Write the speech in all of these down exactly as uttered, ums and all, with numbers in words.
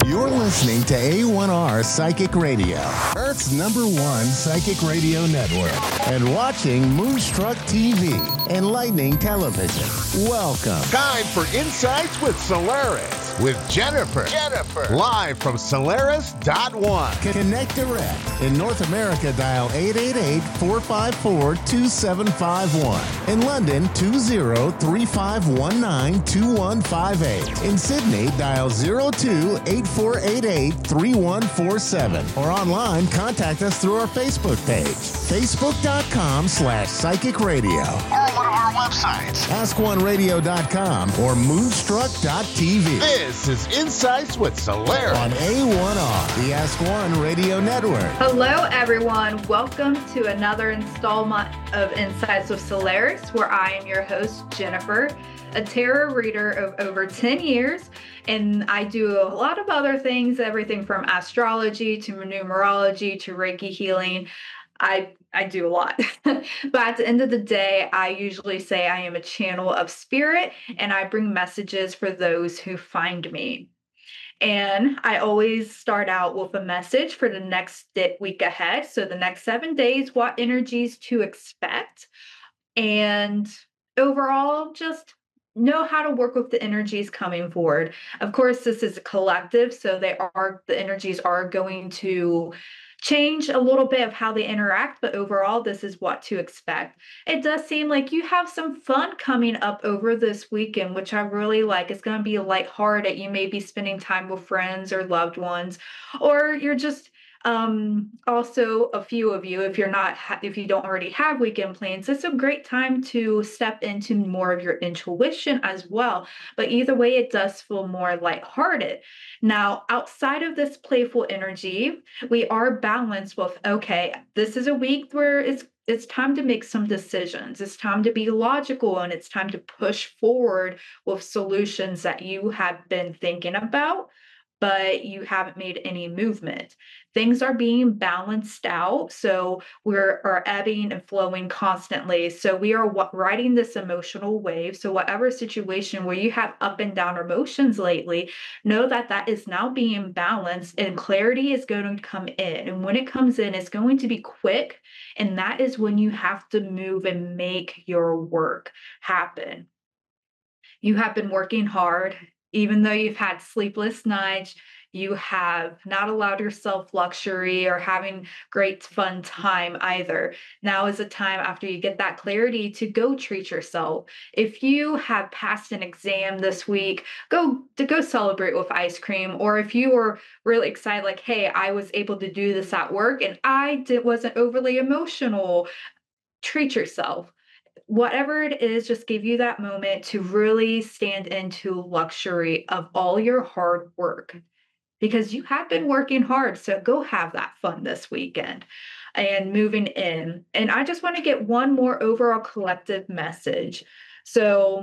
You're listening to A one R Psychic Radio, Earth's number one psychic radio network, and watching Moonstruck T V, Enlightening Television. Welcome. Time for Insights with Solaris with Jennifer. Jennifer. Live from Solaris dot one. Connect direct. In North America, dial eight eight eight, four five four, two seven five one. In London, two zero three five one nine two one five eight. In Sydney, dial zero two eight four eight eight three one four seven. Or online, contact us through our Facebook page, facebook.com slash psychic radio. Or one of our websites, ask one radio dot com or moonstruck dot t v. This is Insights with Solaris on A one R, the Ask One Radio Network. Hello, everyone. Welcome to another installment of Insights with Solaris, where I am your host, Jennifer, a tarot reader of over ten years. And I do a lot of other things, everything from astrology to numerology to Reiki healing. I I do a lot. But at the end of the day, I usually say I am a channel of spirit and I bring messages for those who find me. And I always start out with a message for the next week ahead. So the next seven days, what energies to expect. And overall, just know how to work with the energies coming forward. Of course, this is a collective, so they are the energies are going to change a little bit of how they interact, but overall, this is what to expect. It does seem like you have some fun coming up over this weekend, which I really like. It's going to be lighthearted. You may be spending time with friends or loved ones, or you're just um also a few of you, if you're not if you don't already have weekend plans, it's a great time to step into more of your intuition as well. But either way, it does feel more lighthearted. Now, outside of this playful energy, we are balanced with, okay, this is a week where it's it's time to make some decisions. It's time to be logical, and it's time to push forward with solutions that you have been thinking about, but you haven't made any movement. Things are being balanced out. So we're are ebbing and flowing constantly. So we are w- riding this emotional wave. So whatever situation where you have up and down emotions lately, know that that is now being balanced and clarity is going to come in. And when it comes in, it's going to be quick. And that is when you have to move and make your work happen. You have been working hard. Even though you've had sleepless nights, you have not allowed yourself luxury or having great fun time either. Now is the time, after you get that clarity, to go treat yourself. If you have passed an exam this week, go to go celebrate with ice cream. Or if you were really excited, like, hey, I was able to do this at work and I did, wasn't overly emotional, treat yourself. Whatever it is, just give you that moment to really stand into luxury of all your hard work, because you have been working hard. So go have that fun this weekend and moving in. And I just want to get one more overall collective message. So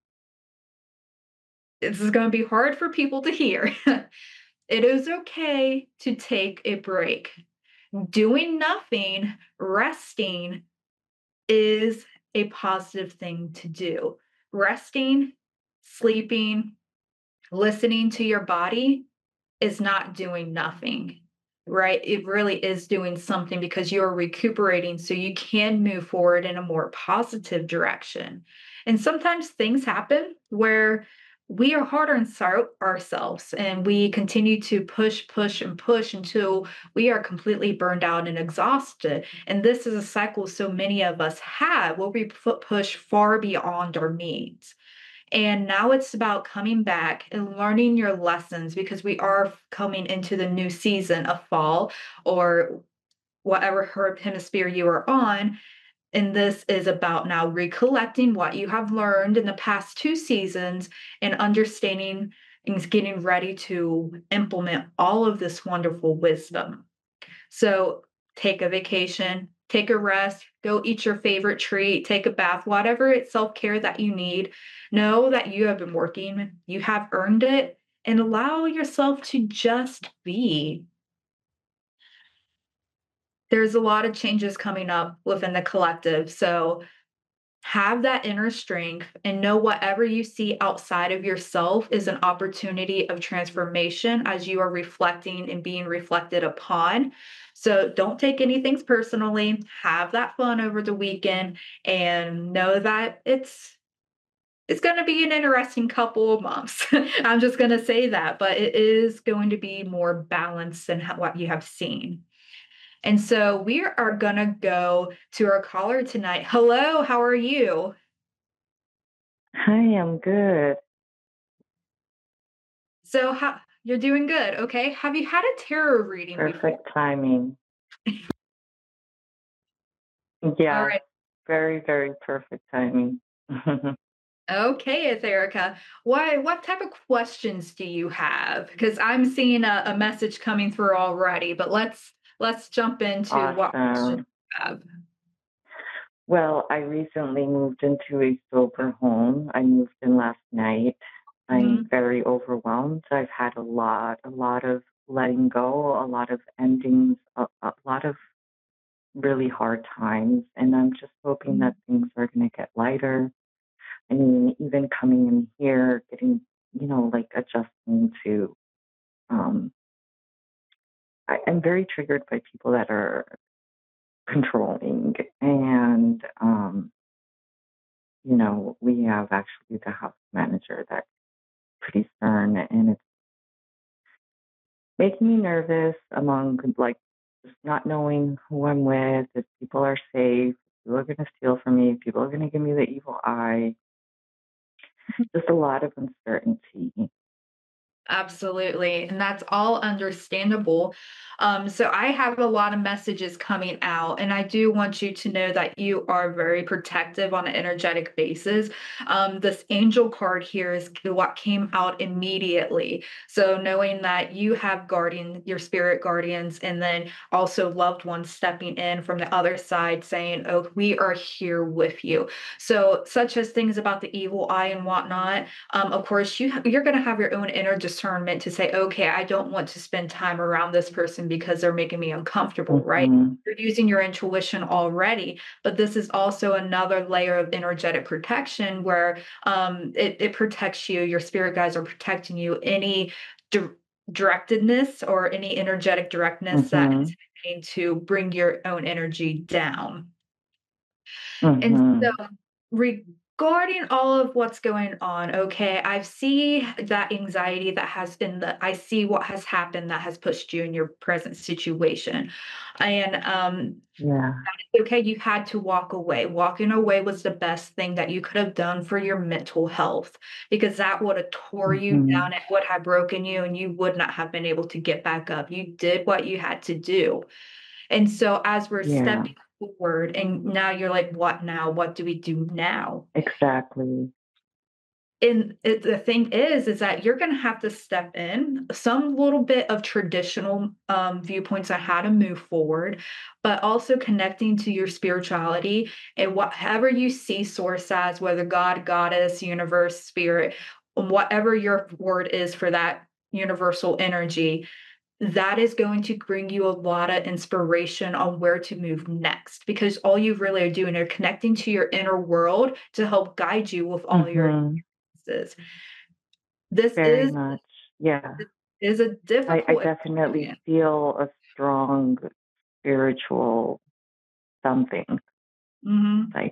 this is going to be hard for people to hear. It is okay to take a break. Doing nothing, resting, is a positive thing to do. Resting, sleeping, listening to your body is not doing nothing, right? It really is doing something, because you're recuperating so you can move forward in a more positive direction. And sometimes things happen where we are hard on ourselves and we continue to push, push, and push until we are completely burned out and exhausted. And this is a cycle so many of us have, where we push far beyond our needs. And now it's about coming back and learning your lessons, because we are coming into the new season of fall, or whatever hemisphere you are on. And this is about now recollecting what you have learned in the past two seasons and understanding and getting ready to implement all of this wonderful wisdom. So take a vacation, take a rest, go eat your favorite treat, take a bath, whatever it's self-care that you need. Know that you have been working, you have earned it, and allow yourself to just be. There's a lot of changes coming up within the collective. So have that inner strength and know whatever you see outside of yourself is an opportunity of transformation as you are reflecting and being reflected upon. So don't take anything personally. Have that fun over the weekend and know that it's it's going to be an interesting couple of months. I'm just going to say that, but it is going to be more balanced than ho- what you have seen. And so we are going to go to our caller tonight. Hello, how are you? Hi, I'm good. So how you're doing good, okay? Have you had a tarot reading before? Perfect timing. All Yes, right. very, very perfect timing. Okay, Etherica. Why what type of questions do you have? Because I'm seeing a, a message coming through already, but let's let's jump into what questions Awesome. you have. Well, I recently moved into a sober home. I moved in last night. I'm Mhm. very overwhelmed. I've had a lot, a lot of letting go, a lot of endings, a, a lot of really hard times. And I'm just hoping that things are going to get lighter. I mean, even coming in here, getting, you know, like adjusting to, um, I, I'm very triggered by people that are controlling. And, um, you know, we have actually the house manager that's pretty stern, and it's making me nervous among like just not knowing who I'm with, if people are safe, if people are going to steal from me, if people are going to give me the evil eye. Just a lot of uncertainty. Absolutely. And that's all understandable. Um, so I have a lot of messages coming out, and I do want you to know that you are very protective on an energetic basis. Um, this angel card here is what came out immediately. So knowing that you have guardian, your spirit guardians, and then also loved ones stepping in from the other side saying, oh, we are here with you. So such as things about the evil eye and whatnot, um, of course you you're going to have your own inner discernment to say, okay, I don't want to spend time around this person because they're making me uncomfortable, right? Mm-hmm. You're using your intuition already, but this is also another layer of energetic protection where um, it, it protects you. Your spirit guides are protecting you. Any di- directedness or any energetic directness that Mm-hmm. is happening to bring your own energy down. And Mm-hmm. so, regarding all of what's going on, okay, I see that anxiety that has been the, I see what has happened that has pushed you in your present situation. And um, Yeah. okay, you had to walk away. Walking away was the best thing that you could have done for your mental health because that would have tore you Mm-hmm. down. It would have broken you, and you would not have been able to get back up. You did what you had to do. And so as we're Yeah. stepping forward and now you're like, what now? What do we do now? Exactly. And it, the thing is, is that you're going to have to step in some little bit of traditional um, viewpoints on how to move forward, but also connecting to your spirituality and whatever you see source as, whether God, goddess, universe, spirit, whatever your word is for that universal energy, that is going to bring you a lot of inspiration on where to move next because all you really are doing are connecting to your inner world to help guide you with all your Mm-hmm. experiences. This Very is much. Yeah. is a I, I difficult definitely experience. feel a strong spiritual something. Mhm. Like,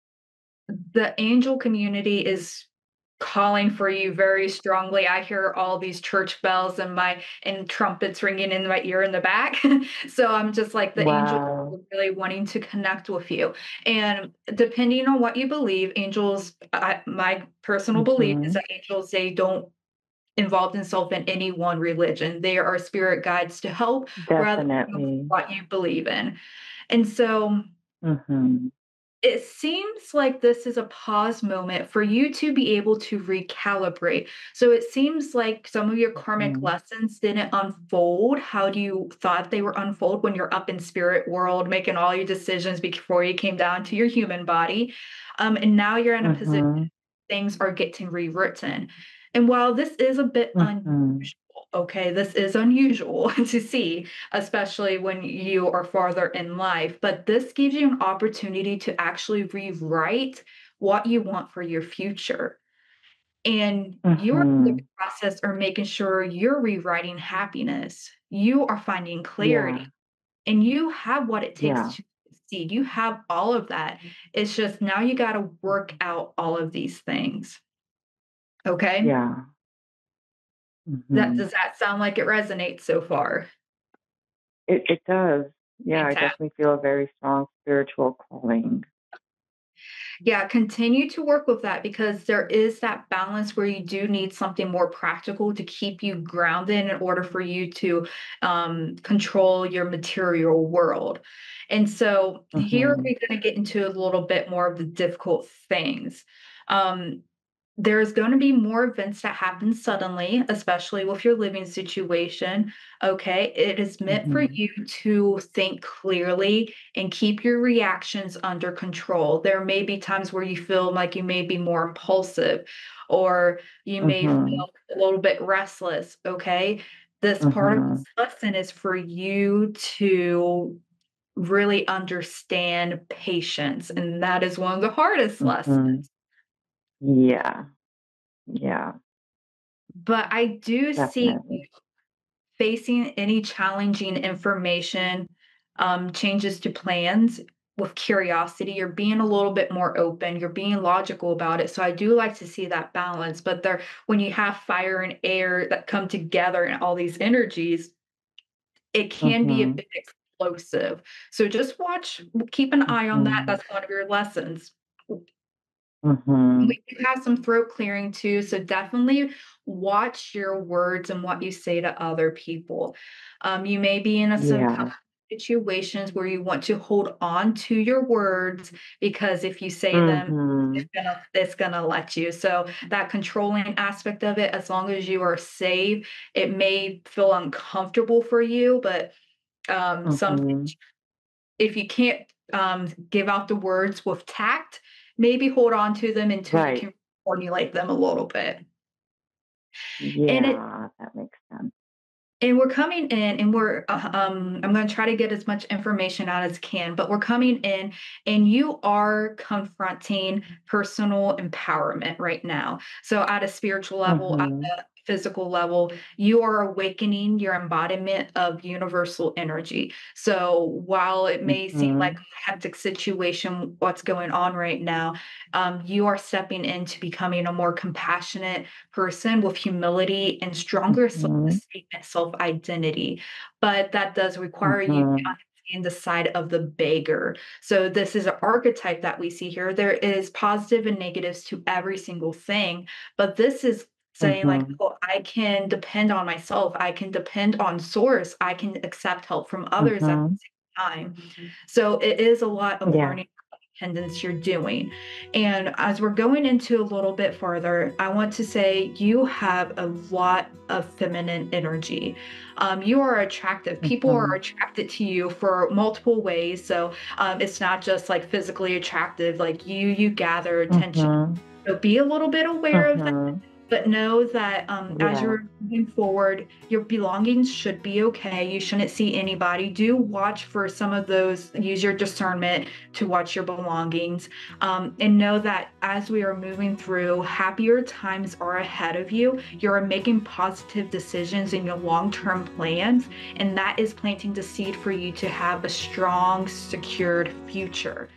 The angel community is calling for you very strongly. I hear all these church bells and my and trumpets ringing in my ear in the back. So I'm just like the angels wow. are really wanting to connect with you. And depending on what you believe, angels, I, my personal belief is Mm-hmm. that angels, they don't involve themselves in any one religion. They are spirit guides to help rather than Definitely. what you believe in. And so Mm-hmm. it seems like this is a pause moment for you to be able to recalibrate. So it seems like some of your karmic Mm-hmm. lessons didn't unfold how do you thought they were unfold when you're up in spirit world making all your decisions before you came down to your human body. Um, and now you're in a position Mm-hmm. things are getting rewritten. And while this is a bit unusual, Mm-hmm. okay, this is unusual to see, especially when you are farther in life, but this gives you an opportunity to actually rewrite what you want for your future. And you're in the Mhm. process of making sure you're rewriting happiness. You are finding Yeah. clarity and you have what it takes Yeah. to succeed. You have all of that. It's just now you got to work out all of these things. Okay. Yeah. That Mhm. does that sound like it resonates so far? It it does. Yeah, I Fantastic. definitely feel a very strong spiritual calling. Yeah, continue to work with that because there is that balance where you do need something more practical to keep you grounded in order for you to um, control your material world. And so here Mhm. we're going to get into a little bit more of the difficult things. Um, there's going to be more events that happen suddenly, especially with your living situation. Okay. It is meant for Mhm. you to think clearly and keep your reactions under control. There may be times where you feel like you may be more impulsive or you may Mhm. feel a little bit restless. Okay. This part of this Mhm. lesson is for you to really understand patience. And that is one of the hardest lessons. Mhm. Yeah. Yeah. But I do see Definitely. facing any challenging information, um, changes to plans with curiosity. You're being a little bit more open, you're being logical about it. So I do like to see that balance. But there, when you have fire and air that come together and all these energies, it can be a Mhm. bit explosive. So just watch, keep an eye on that. Mhm. That's one of your lessons. Mhm. We do have some throat clearing too, so definitely watch your words and what you say to other people. Um, you may be in a some kind Yeah. of situations where you want to hold on to your words because if you say them, it's Mhm. gonna it's gonna let you. So that controlling aspect of it, as long as you are safe, it may feel uncomfortable for you, but um, something Mhm. if you can't um, give out the words with tact, maybe hold on to them until you Right. can formulate them a little bit. And it Yeah, that makes sense. and we're coming in and we're uh, um I'm going to try to get as much information out as can, but we're coming in and you are confronting personal empowerment right now. So at a spiritual level, at Mhm. a physical level, you are awakening your embodiment of universal energy. So while it may seem like Mhm. a hectic situation, what's going on right now, um, you are stepping into becoming a more compassionate person with humility and stronger Mhm. self-esteem and self-identity. But that does require you to Mhm. understand the side of the beggar. So this is an archetype that we see here. There is positive and negatives to every single thing, but this is saying like, Mhm. oh, I can depend on myself. I can depend on source. I can accept help from others at Mhm. the same time. So it is a lot of Yeah. learning independence you're doing. And as we're going into a little bit further, I want to say you have a lot of feminine energy. Um, you are attractive. People are Mhm. attracted to you for multiple ways. So um, it's not just like physically attractive, like you, you gather attention. Mhm. So be a little bit aware of that, Mhm. but know that um, as Yeah. you're moving forward, your belongings should be okay. You shouldn't see anybody. Do watch for some of those, use your discernment to watch your belongings. Um, and know that as we are moving through, happier times are ahead of you. You're making positive decisions in your long term plans, and that is planting the seed for you to have a strong, secured future.